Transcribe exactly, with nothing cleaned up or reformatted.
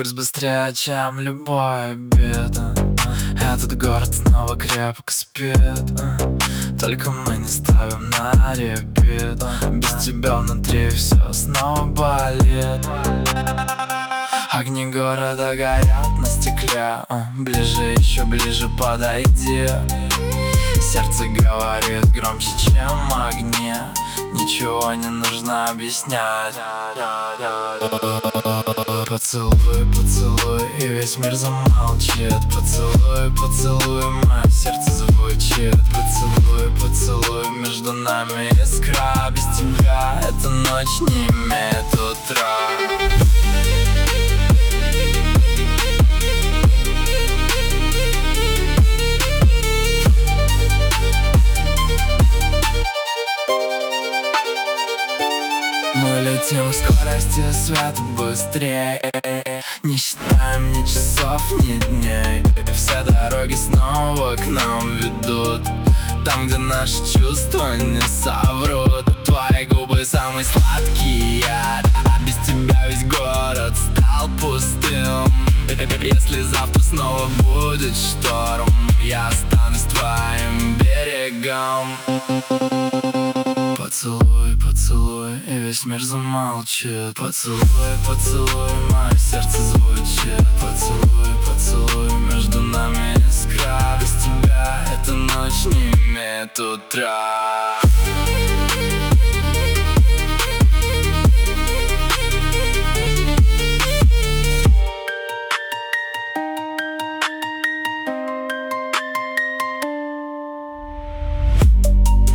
пульс быстрее, чем любой обед. Этот город снова крепко спит. Только мы не ставим на репит. Без тебя внутри все снова болит. Огни города горят на стекле. Ближе, еще ближе подойди. Сердце говорит громче, чем огни. Ничего не нужно объяснять. Поцелуй, поцелуй, и весь мир замолчит. Поцелуй, поцелуй, мое сердце звучит. Поцелуй, поцелуй, между нами искра. Без тебя эта ночь не имеет утра. Мы летим к скорости света быстрее. Не считаем ни часов, ни дней. Все дороги снова к нам ведут. Там, где наши чувства не соврут. Твои губы самые сладкие. Без тебя весь город стал пустым. Если завтра снова будет шторм, я останусь твоим берегом. Поцелуй, поцелуй, и весь мир замолчит. Поцелуй, поцелуй, мое сердце звучит. Поцелуй, поцелуй, между нами искра. Без тебя эта ночь не имеет утра.